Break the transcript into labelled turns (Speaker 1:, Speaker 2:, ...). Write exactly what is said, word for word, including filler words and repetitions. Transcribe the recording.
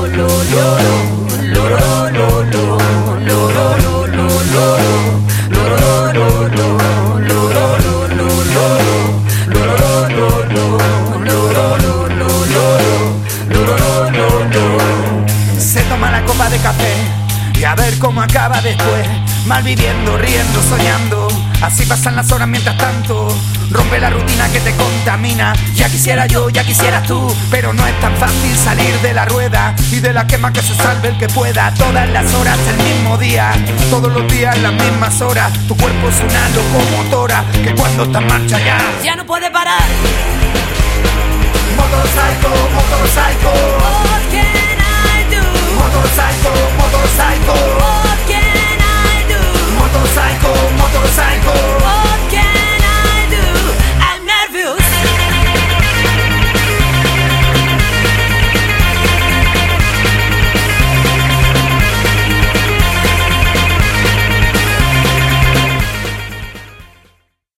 Speaker 1: Se toma la copa de café y a ver cómo acaba después. Mal viviendo, riendo, soñando. Así pasan las horas mientras tanto. Rompe la rutina que te contamina. Ya quisiera yo, ya quisieras tú, pero no es tan fácil salir de la rueda y de la quema que se salve el que pueda. Todas las horas el mismo día, todos los días las mismas horas. Tu cuerpo es una locomotora que cuando está en marcha ya
Speaker 2: ya no puede parar.
Speaker 1: Motorcycle